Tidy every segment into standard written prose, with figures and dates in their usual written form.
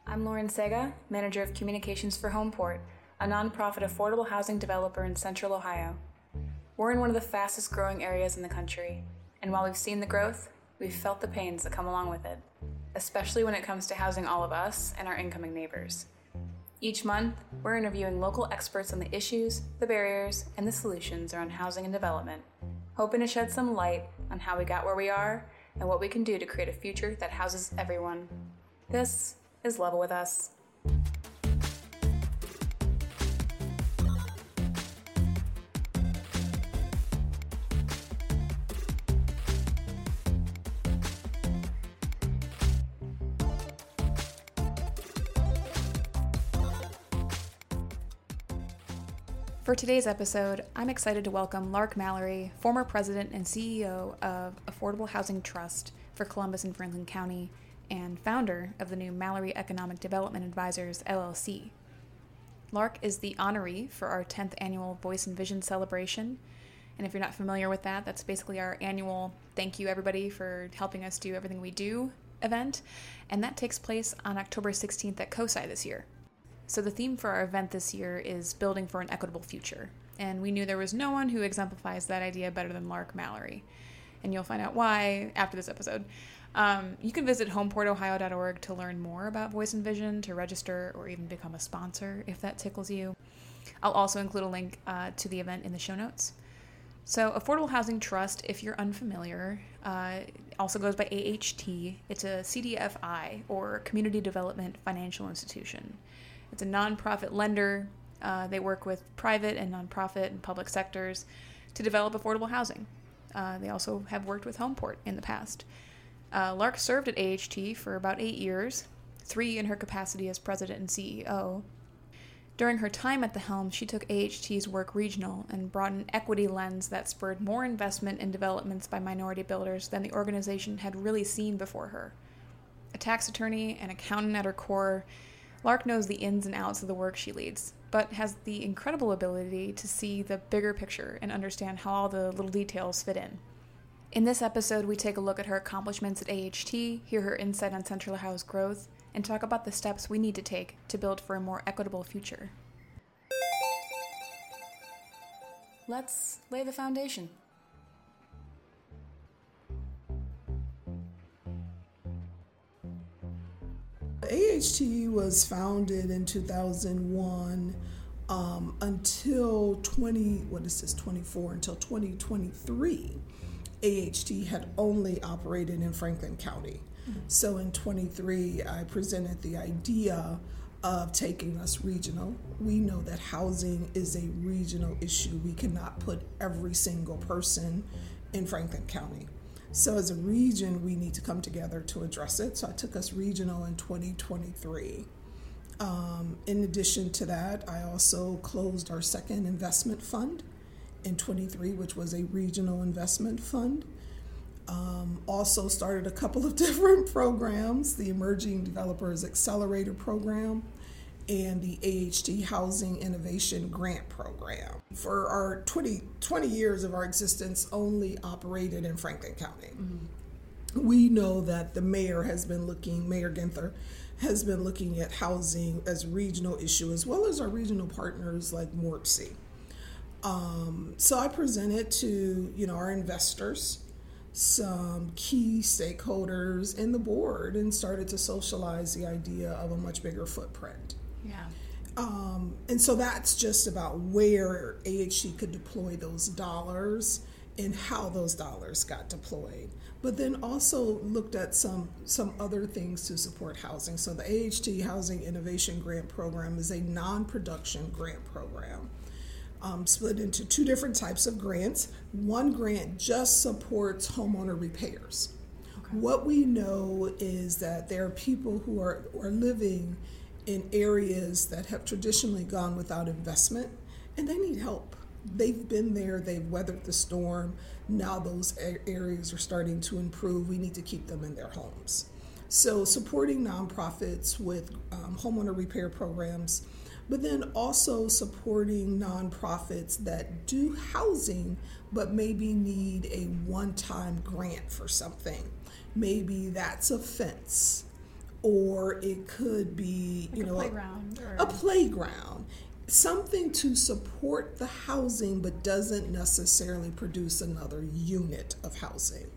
I'm Lauren Sega, Manager of Communications for Homeport, a nonprofit affordable housing developer in Central Ohio. We're in one of the fastest growing areas in the country, and while we've seen the growth, we've felt the pains that come along with it, especially when it comes to housing all of us and our incoming neighbors. Each month, we're interviewing local experts on the issues, the barriers, and the solutions around housing and development, hoping to shed some light on how we got where we are and what we can do to create a future that houses everyone. This is Level With Us. For today's episode, I'm excited to welcome Lark Mallory, former president and CEO of Affordable Housing Trust for Columbus and Franklin County, and founder of the new Mallory Economic Development Advisors, LLC. Lark is the honoree for our 10th annual Voice and Vision celebration, and if you're not familiar with that, that's basically our annual thank you everybody for helping us do everything we do event, and that takes place on October 16th at COSI this year. So the theme for our event this year is Building for an Equitable Future, and we knew there was no one who exemplifies that idea better than Lark Mallory, and you'll find out why after this episode. You can visit homeportohio.org to learn more about Voice and Vision, to register, or even become a sponsor if that tickles you. I'll also include a link to the event in the show notes. So Affordable Housing Trust, if you're unfamiliar, also goes by AHT. It's a CDFI, or Community Development Financial Institution. It's a nonprofit lender. They work with private and nonprofit and public sectors to develop affordable housing. They also have worked with Homeport in the past. Lark served at AHT for about 8 years, 3 in her capacity as president and CEO. During her time at the helm, she took AHT's work regional and brought an equity lens that spurred more investment in developments by minority builders than the organization had really seen before her. A tax attorney and accountant at her core, Lark knows the ins and outs of the work she leads, but has the incredible ability to see the bigger picture and understand how all the little details fit in. In this episode, we take a look at her accomplishments at AHT, hear her insight on Central Ohio's growth, and talk about the steps we need to take to build for a more equitable future. Let's lay the foundation. AHT was founded in 2001 until 2023. AHT had only operated in Franklin County. Mm-hmm. So in 23, I presented the idea of taking us regional. We know that housing is a regional issue. We cannot put every single person in Franklin County. So as a region, we need to come together to address it. So I took us regional in 2023. In addition to that, I also closed our second investment fund in 23, which was a regional investment fund. Also started a couple of different programs, the Emerging Developers Accelerator Program and the AHT Housing Innovation Grant Program. For our 20 years of our existence, only operated in Franklin County. Mm-hmm. We know that the Mayor Ginther, has been looking at housing as a regional issue, as well as our regional partners like MORPC. So I presented to our investors, some key stakeholders in the board, and started to socialize the idea of a much bigger footprint. Yeah. And so that's just about where AHT could deploy those dollars and how those dollars got deployed. But then also looked at some other things to support housing. So the AHT Housing Innovation Grant Program is a non-production grant program. Split into 2 different types of grants. One grant just supports homeowner repairs. Okay. What we know is that there are people who are living in areas that have traditionally gone without investment, and they need help. They've been there, they've weathered the storm. Now those areas are starting to improve. We need to keep them in their homes. So supporting nonprofits with homeowner repair programs, but then also supporting nonprofits that do housing but maybe need a one-time grant for something. Maybe that's a fence, or it could be, like a playground. A playground. Something to support the housing but doesn't necessarily produce another unit of housing.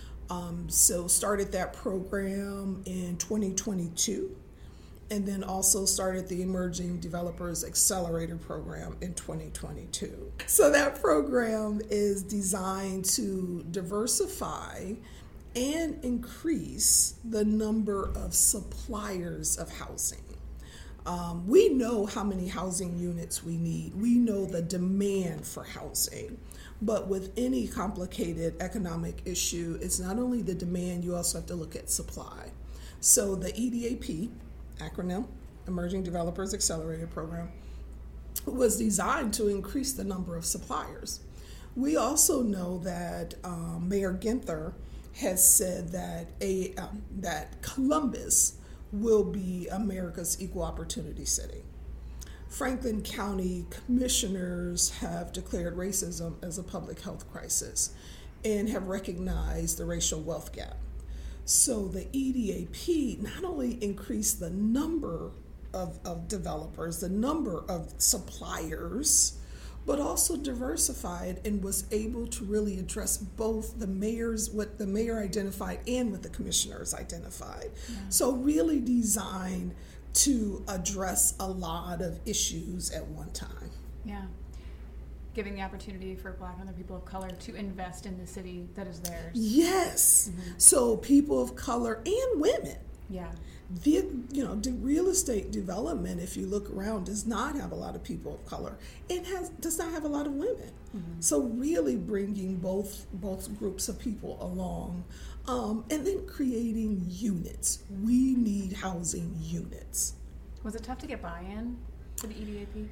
So started that program in 2022, and then also started the Emerging Developers Accelerator Program in 2022. So that program is designed to diversify and increase the number of suppliers of housing. We know how many housing units we need. We know the demand for housing. But with any complicated economic issue, it's not only the demand, you also have to look at supply. So the EDAP, acronym, Emerging Developers Accelerator Program, was designed to increase the number of suppliers. We also know that Mayor Ginther has said that that Columbus will be America's equal opportunity city. Franklin County commissioners have declared racism as a public health crisis and have recognized the racial wealth gap. So the EDAP not only increased the number of developers, the number of suppliers, but also diversified and was able to really address both the mayor's, what the mayor identified and what the commissioners identified. Yeah. So really designed to address a lot of issues at one time. Yeah. Giving the opportunity for Black and other people of color to invest in the city that is theirs. Yes. So people of color and women. Yeah. The real estate development, if you look around, does not have a lot of people of color. It does not have a lot of women. So really bringing both groups of people along, and then creating units. We need housing units. Was it tough to get buy-in to the EDAP?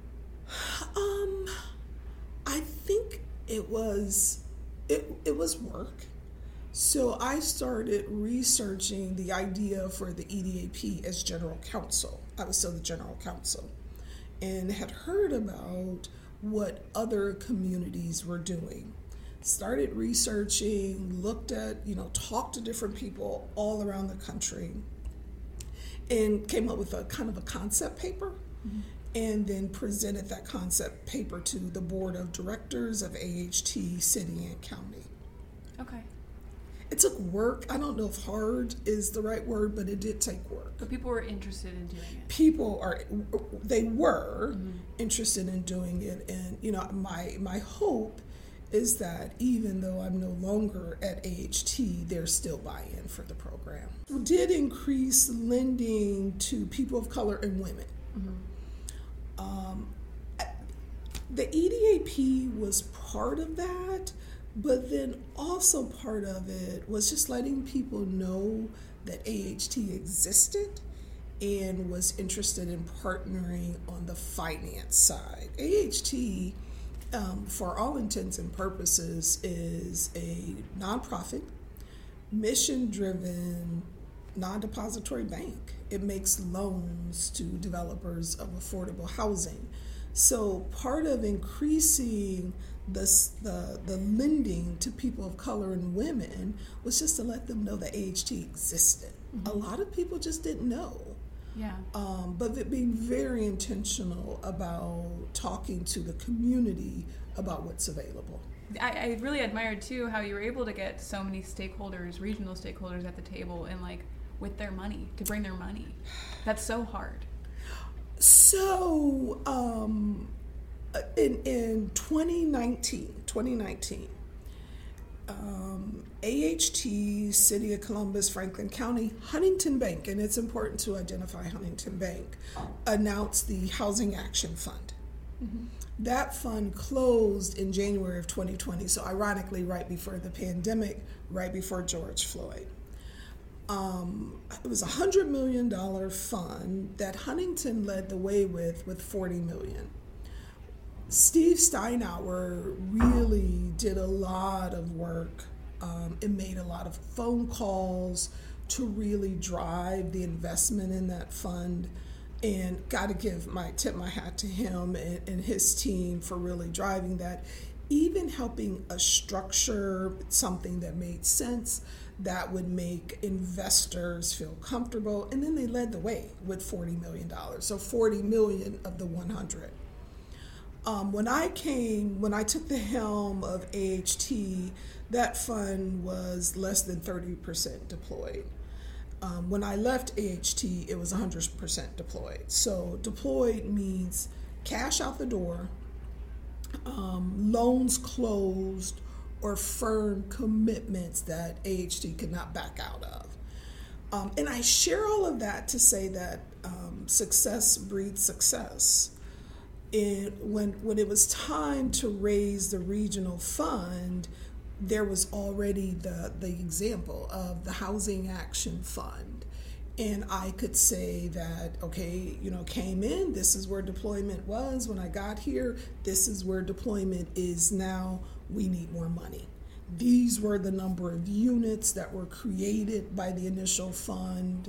I think it was work. So I started researching the idea for the EDAP as general counsel. I was still the general counsel, and had heard about what other communities were doing. Started researching, looked at, talked to different people all around the country, and came up with a kind of a concept paper, and then presented that concept paper to the board of directors of AHT City and County. Okay. It took work. I don't know if hard is the right word, but it did take work. But people were interested in doing it. They were interested in doing it. And, my hope is that even though I'm no longer at AHT, there's still buy-in for the program. We did increase lending to people of color and women. The EDAP was part of that. But then also part of it was just letting people know that AHT existed and was interested in partnering on the finance side. AHT, for all intents and purposes, is a nonprofit, mission-driven, non-depository bank. It makes loans to developers of affordable housing. So part of increasing the lending to people of color and women was just to let them know that AHT existed. A lot of people just didn't know. Yeah. But being very intentional about talking to the community about what's available. I really admired too how you were able to get so many stakeholders, regional stakeholders at the table and with their money, to bring their money. That's so hard. So, in 2019, AHT, City of Columbus, Franklin County, Huntington Bank, and it's important to identify Huntington Bank, announced the Housing Action Fund. That fund closed in January of 2020, so ironically right before the pandemic, right before George Floyd. It was a $100 million fund that Huntington led the way with $40 million. Steve Steinauer really did a lot of work and made a lot of phone calls to really drive the investment in that fund, and got to tip my hat to him and his team for really driving that. even helping us structure something that made sense, that would make investors feel comfortable. And then they led the way with $40 million. So $40 million of the 100. When I took the helm of AHT, that fund was less than 30% deployed. When I left AHT, it was 100% deployed. So deployed means cash out the door, loans closed, or firm commitments that AHT could not back out of. And I share all of that to say that success breeds success. When it was time to raise the regional fund, there was already the example of the Housing Action Fund. And I could say that, okay, came in, this is where deployment was when I got here, this is where deployment is now, we need more money. These were the number of units that were created by the initial fund.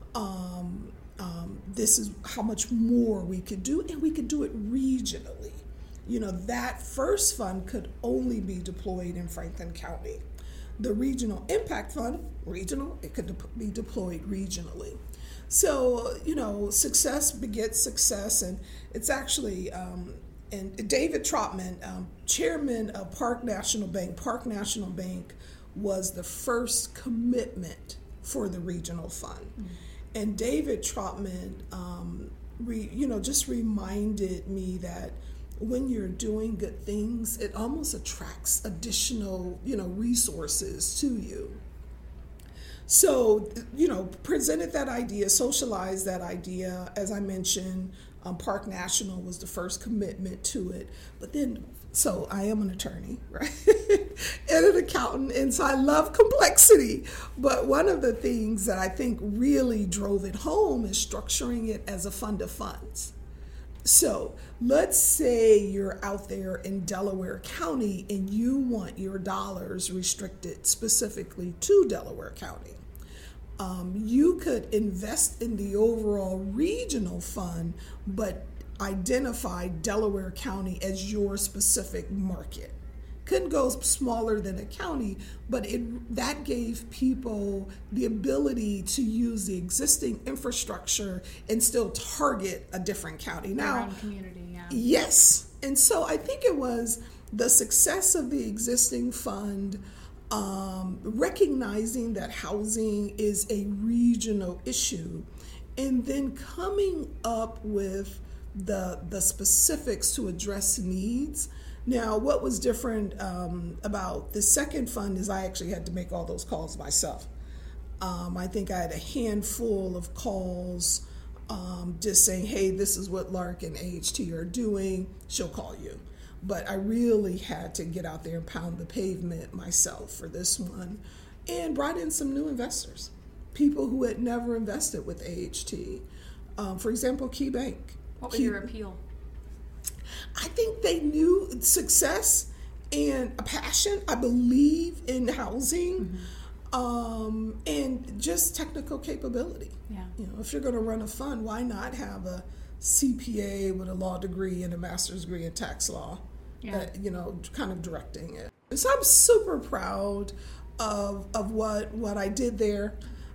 This is how much more we could do, and we could do it regionally. That first fund could only be deployed in Franklin County. The Regional Impact Fund, regional, it could be deployed regionally. So, success begets success, and it's actually, and David Trotman, chairman of Park National Bank was the first commitment for the regional fund. Mm-hmm. And David Trotman, just reminded me that when you're doing good things, it almost attracts additional, resources to you. So, presented that idea, socialized that idea. As I mentioned, Park National was the first commitment to it. But then, so I am an attorney, right? And an accountant, and so I love complexity. But one of the things that I think really drove it home is structuring it as a fund of funds. So let's say you're out there in Delaware County and you want your dollars restricted specifically to Delaware County. You could invest in the overall regional fund, but identify Delaware County as your specific market. Couldn't go smaller than a county, but that gave people the ability to use the existing infrastructure and still target a different county. Now, community, yeah. Yes. And so I think it was the success of the existing fund, recognizing that housing is a regional issue, and then coming up with the specifics to address needs. Now, what was different about the second fund is I actually had to make all those calls myself. I think I had a handful of calls just saying, hey, this is what Lark and AHT are doing, she'll call you. But I really had to get out there and pound the pavement myself for this one, and brought in some new investors, people who had never invested with AHT. For example, Key Bank. What was your appeal? I think they knew success and a passion. I believe in housing, and just technical capability. Yeah. If you're going to run a fund, why not have a CPA with a law degree and a master's degree in tax law? Yeah. Kind of directing it. So I'm super proud of what I did there.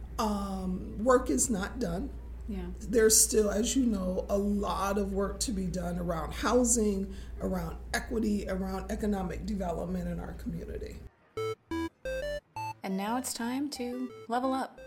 Work is not done. Yeah. There's still, as you know, a lot of work to be done around housing, around equity, around economic development in our community. And now it's time to level up.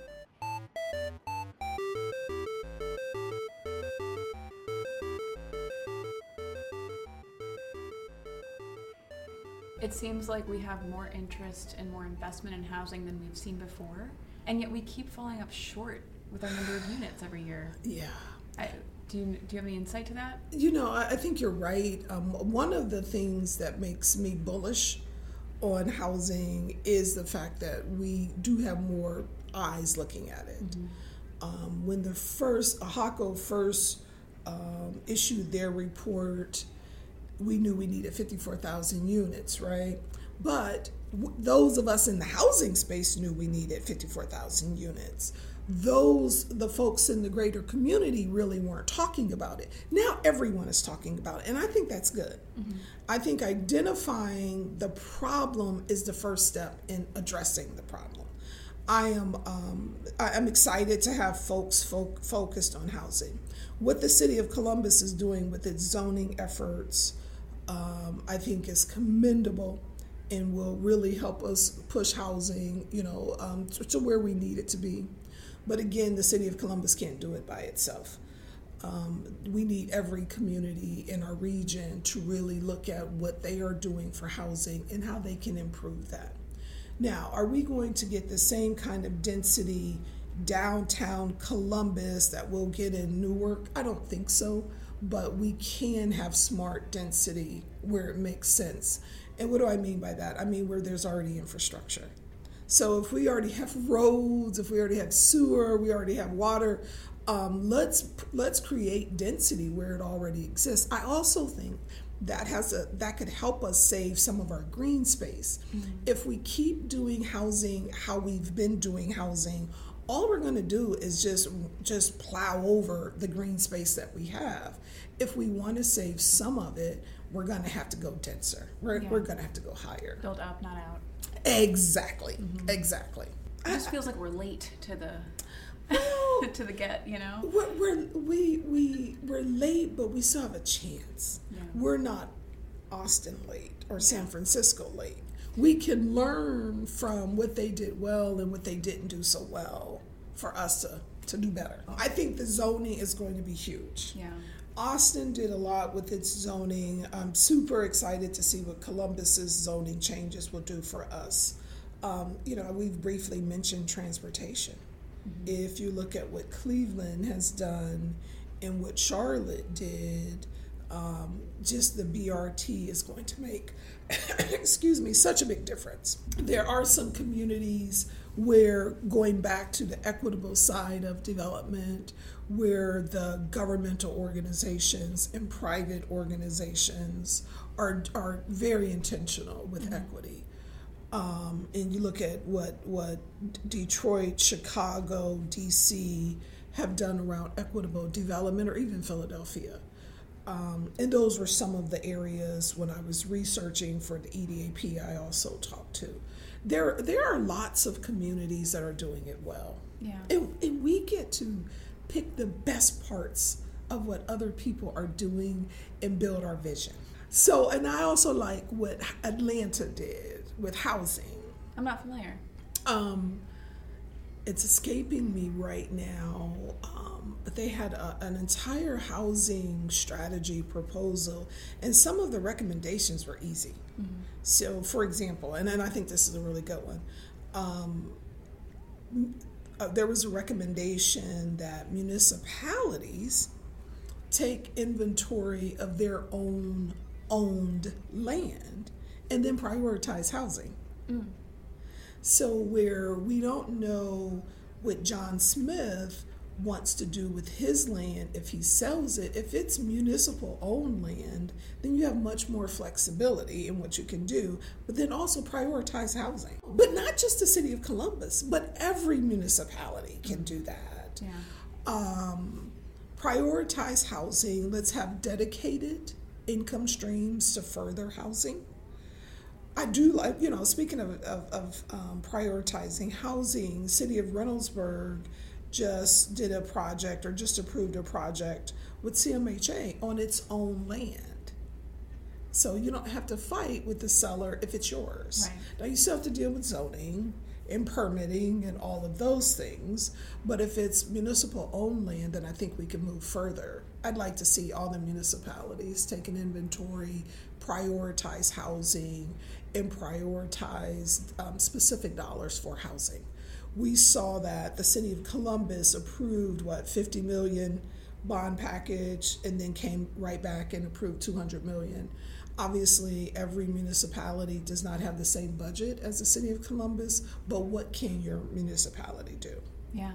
It seems like we have more interest and more investment in housing than we've seen before, and yet we keep falling up short with our number of units every year. Yeah. Do you have any insight to that? I think you're right. One of the things that makes me bullish on housing is the fact that we do have more eyes looking at it. Mm-hmm. When AHACO first issued their report, we knew we needed 54,000 units, right? But those of us in the housing space knew we needed 54,000 units. the folks in the greater community really weren't talking about it. Now everyone is talking about it, and I think that's good. I think identifying the problem is the first step in addressing the problem. I'm excited to have folks focused on housing. What the city of Columbus is doing with its zoning efforts, I think is commendable and will really help us push housing, to where we need it to be. But again, the city of Columbus can't do it by itself. We need every community in our region to really look at what they are doing for housing and how they can improve that. Now, are we going to get the same kind of density downtown Columbus that we'll get in Newark? I don't think so, but we can have smart density where it makes sense. And what do I mean by that? I mean where there's already infrastructure. So if we already have roads, if we already have sewer, we already have water, let's create density where it already exists. I also think that could help us save some of our green space. If we keep doing housing how we've been doing housing, all we're going to do is just plow over the green space that we have. If we want to save some of it, we're going to have to go denser. We're going to have to go higher. Build up, not out. Exactly. Exactly. It just feels like we're late to the to the get, We're late, but we still have a chance. Yeah. We're not Austin late or San Francisco late. We can learn from what they did well and what they didn't do so well for us to do better. I think the zoning is going to be huge. Yeah. Austin did a lot with its zoning. I'm super excited to see what Columbus's zoning changes will do for us. We've briefly mentioned transportation. If you look at what Cleveland has done and what Charlotte did, just the BRT is going to make, such a big difference. There are some communities where, going back to the equitable side of development, where the governmental organizations and private organizations are very intentional with equity. And you look at what Detroit, Chicago, DC have done around equitable development, or even Philadelphia. And those were some of the areas when I was researching for the EDAP I also talked to. There are lots of communities that are doing it well. Yeah. And we get to pick the best parts of what other people are doing and build our vision. So, and I also like what Atlanta did with housing. I'm not familiar. It's escaping me right now, but they had an entire housing strategy proposal, and some of the recommendations were easy. So, for example, and I think this is a really good one, there was a recommendation that municipalities take inventory of their own owned land and then prioritize housing. So where we don't know what John Smith wants to do with his land if he sells it, if it's municipal owned land, then you have much more flexibility in what you can do, but then also prioritize housing. But not just the city of Columbus, but every municipality can do that. Yeah. Prioritize housing. Let's have dedicated income streams to further housing. I do like, speaking of prioritizing housing, City of Reynoldsburg just did a project, or just approved a project with CMHA on its own land. So you don't have to fight with the seller if it's yours. Right. Now you still have to deal with zoning and permitting and all of those things, but if it's municipal owned land, then I think we can move further. I'd like to see all the municipalities take an inventory, prioritize housing, and prioritize specific dollars for housing. We saw that the city of Columbus approved, $50 million bond package, and then came right back and approved $200 million. Obviously, every municipality does not have the same budget as the city of Columbus, but what can your municipality do? Yeah.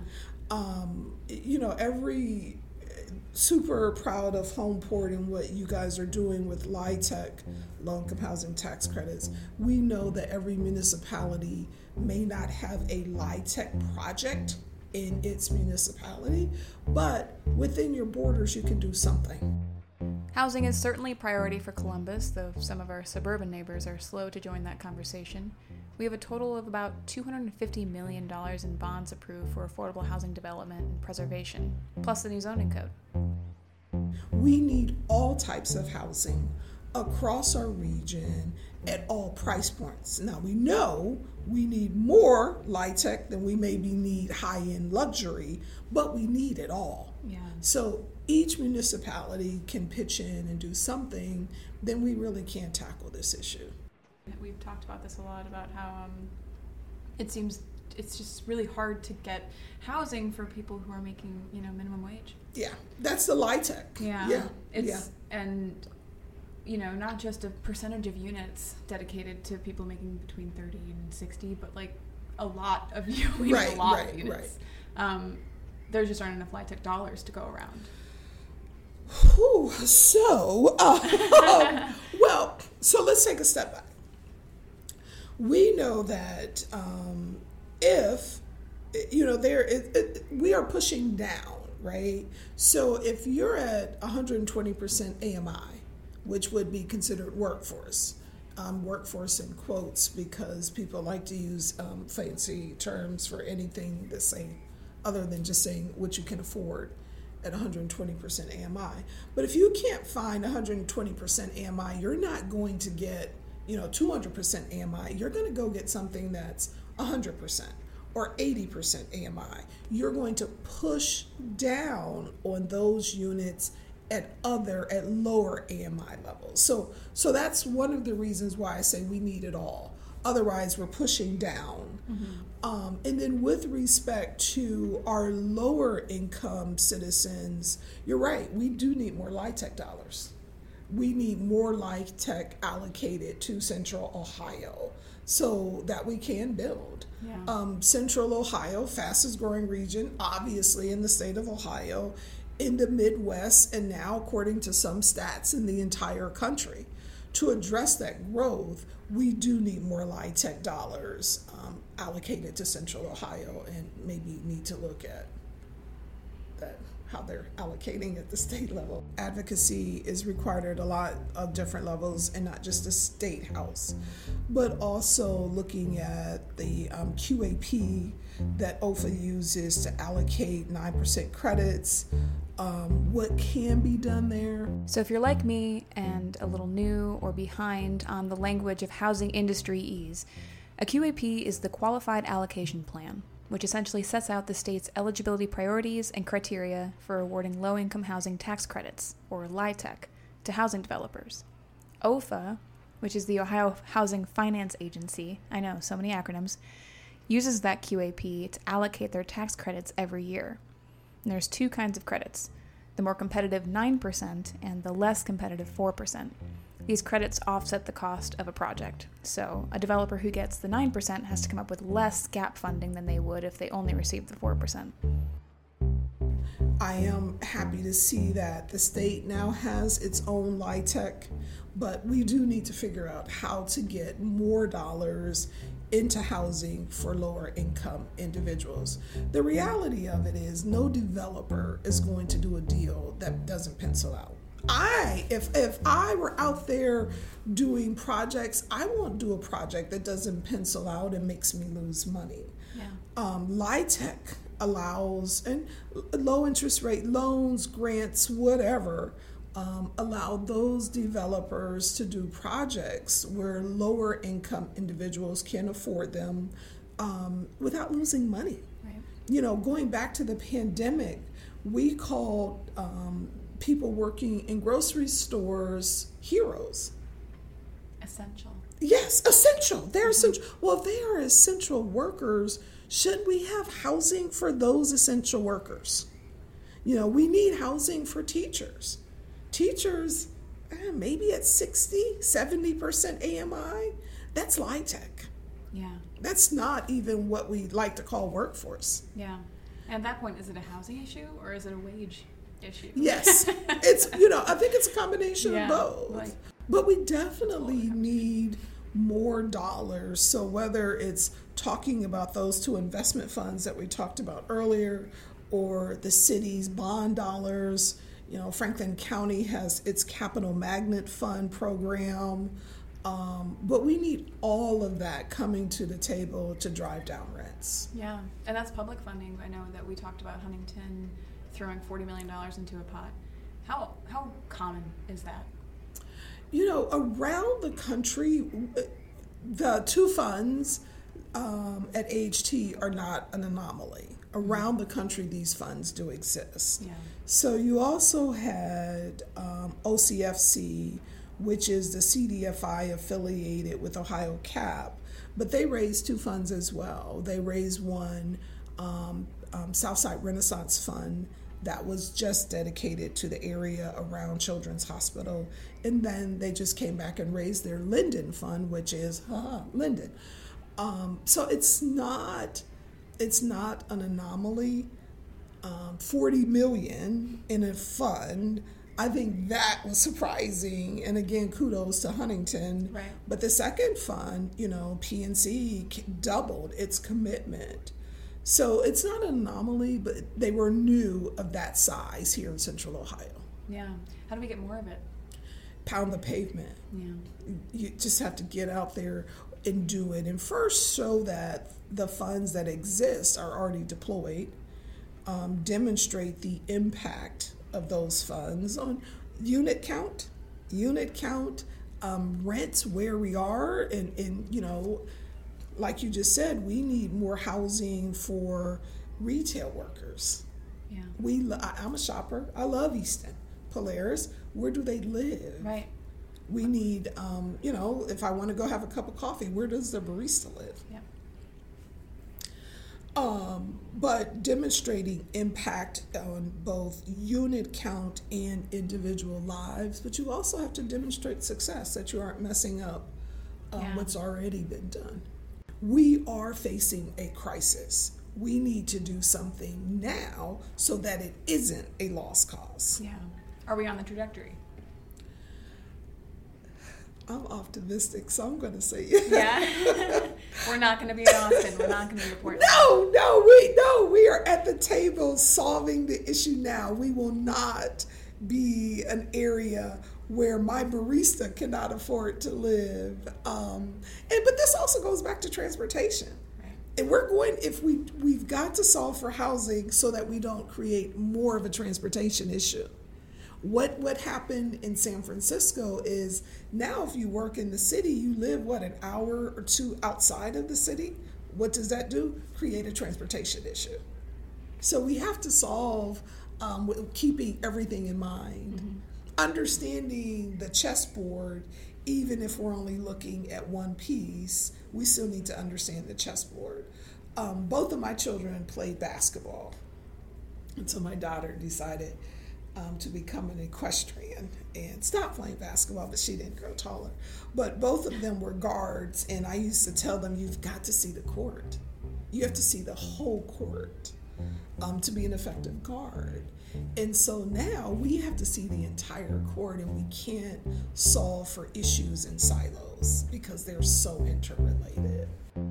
Every super proud of Homeport and what you guys are doing with LIHTC, low-income housing tax credits. We know that every municipality may not have a LIHTC project, in its municipality, but within your borders you can do something. Housing is certainly a priority for Columbus, though some of our suburban neighbors are slow to join that conversation. We have a total of about $250 million in bonds approved for affordable housing development and preservation, plus the new zoning code. We need all types of housing across our region at all price points. Now we know we need more LIHTC than we maybe need high-end luxury, but we need it all. Yeah. So each municipality can pitch in and do something, then we really can tackle this issue. We've talked about this a lot, about how it seems it's just really hard to get housing for people who are making, minimum wage. Yeah, that's the LIHTC. Yeah. And, not just a percentage of units dedicated to people making between 30 and 60, but like a lot of units. There just aren't enough LIHTC dollars to go around. So let's take a step back. We know that if we are pushing down, right? So if you're at 120% AMI, which would be considered workforce in quotes because people like to use fancy terms for anything the same, other than just saying what you can afford at 120% AMI. But if you can't find 120% AMI, you're not going to get 200% AMI. You're going to go get something that's 100% or 80% AMI. You're going to push down on those units at lower AMI levels. So that's one of the reasons why I say we need it all. Otherwise, we're pushing down. Mm-hmm. And then with respect to our lower income citizens, you're right, we do need more LIHTC dollars. We need more LIHTC allocated to Central Ohio so that we can build. Yeah. Central Ohio, fastest growing region, obviously in the state of Ohio, in the Midwest, and now according to some stats in the entire country. To address that growth, we do need more LIHTC dollars allocated to Central Ohio, and maybe need to look at that, how they're allocating at the state level. Advocacy is required at a lot of different levels, and not just the state house, but also looking at the QAP that OFA uses to allocate 9% credits. What can be done there. So if you're like me and a little new or behind on the language of housing industry ease, a QAP is the Qualified Allocation Plan, which essentially sets out the state's eligibility priorities and criteria for awarding low-income housing tax credits, or LIHTC, to housing developers. OFA, which is the Ohio Housing Finance Agency, I know, so many acronyms, uses that QAP to allocate their tax credits every year. And there's two kinds of credits, the more competitive 9% and the less competitive 4%. These credits offset the cost of a project. So a developer who gets the 9% has to come up with less gap funding than they would if they only received the 4%. I am happy to see that the state now has its own LIHTC, but we do need to figure out how to get more dollars into housing for lower income individuals. The reality of it is no developer is going to do a deal that doesn't pencil out. If I were out there doing projects, I won't do a project that doesn't pencil out and makes me lose money. Yeah. LIHTC allows, and low interest rate loans, grants, whatever, allow those developers to do projects where lower income individuals can afford them without losing money. Right. Going back to the pandemic, we called people working in grocery stores heroes. Essential. Yes, essential. They're essential. Well, if they are essential workers, should we have housing for those essential workers? We need housing for teachers. Teachers, maybe at 60-70% AMI, that's LIHTC. Yeah. That's not even what we like to call workforce. Yeah. And at that point, is it a housing issue or is it a wage issue? Yes. It's, I think it's a combination of both. Like, but we definitely need more dollars. So whether it's talking about those two investment funds that we talked about earlier, or the city's bond dollars, Franklin County has its Capital Magnet Fund program. But we need all of that coming to the table to drive down rents. Yeah, and that's public funding. I know that we talked about Huntington throwing $40 million into a pot. How common is that? Around the country, the two funds at AHT are not an anomaly. Around the country, these funds do exist. Yeah. So you also had OCFC, which is the CDFI affiliated with Ohio CAP, but they raised two funds as well. They raised one, Southside Renaissance Fund, that was just dedicated to the area around Children's Hospital, and then they just came back and raised their Linden Fund, which is Linden. So it's not an anomaly. 40 million in a fund, I think that was surprising, and again, kudos to Huntington. Right. But the second fund, PNC doubled its commitment. So it's not an anomaly, but they were new of that size here in Central Ohio. Yeah. How do we get more of it? Pound the pavement. Yeah. You just have to get out there and do it. And first, show that the funds that exist are already deployed. Demonstrate the impact of those funds on unit count, rents where we are, and like you just said, we need more housing for retail workers. Yeah. I'm a shopper. I love Easton, Polaris. Where do they live? Right. We need, if I want to go have a cup of coffee, where does the barista live? Yeah. But demonstrating impact on both unit count and individual lives, but you also have to demonstrate success, that you aren't messing up what's already been done. We are facing a crisis. We need to do something now so that it isn't a lost cause. Yeah. Are we on the trajectory? I'm optimistic, so I'm going to say yeah. We're not going to be in Austin. We're not going to be reporting. No, we are at the table solving the issue now. We will not be an area where my barista cannot afford to live. But this also goes back to transportation. Right. And we've got to solve for housing so that we don't create more of a transportation issue. What happened in San Francisco is now if you work in the city, you live, an hour or two outside of the city? What does that do? Create a transportation issue. So we have to solve with keeping everything in mind. Mm-hmm. Understanding the chessboard, even if we're only looking at one piece, we still need to understand the chessboard. Both of my children played basketball until my daughter decided to become an equestrian and stop playing basketball, but she didn't grow taller. But both of them were guards, and I used to tell them, you've got to see the court. You have to see the whole court to be an effective guard. And so now we have to see the entire court, and we can't solve for issues in silos because they're so interrelated.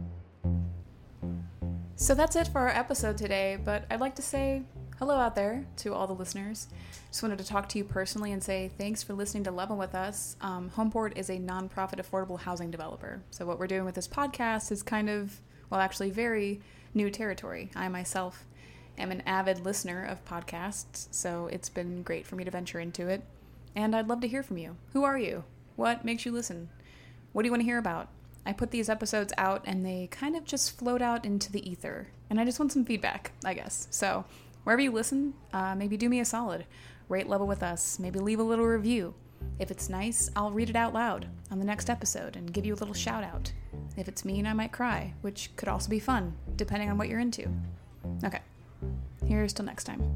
So that's it for our episode today, but I'd like to say hello out there to all the listeners. Just wanted to talk to you personally and say thanks for listening to Level With Us. Homeport is a nonprofit affordable housing developer. So what we're doing with this podcast is actually very new territory. I myself am an avid listener of podcasts, so it's been great for me to venture into it. And I'd love to hear from you. Who are you? What makes you listen? What do you want to hear about? I put these episodes out and they kind of just float out into the ether. And I just want some feedback, I guess. So wherever you listen, maybe do me a solid. Rate Level With Us. Maybe leave a little review. If it's nice, I'll read it out loud on the next episode and give you a little shout out. If it's mean, I might cry, which could also be fun, depending on what you're into. Okay, here's till next time.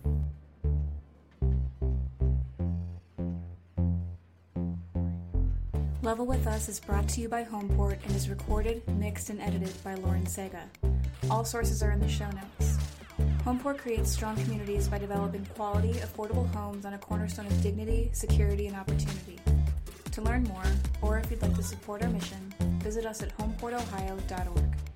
Level With Us is brought to you by Homeport and is recorded, mixed, and edited by Lauren Sega. All sources are in the show notes. Homeport creates strong communities by developing quality, affordable homes on a cornerstone of dignity, security, and opportunity. To learn more, or if you'd like to support our mission, visit us at homeportohio.org.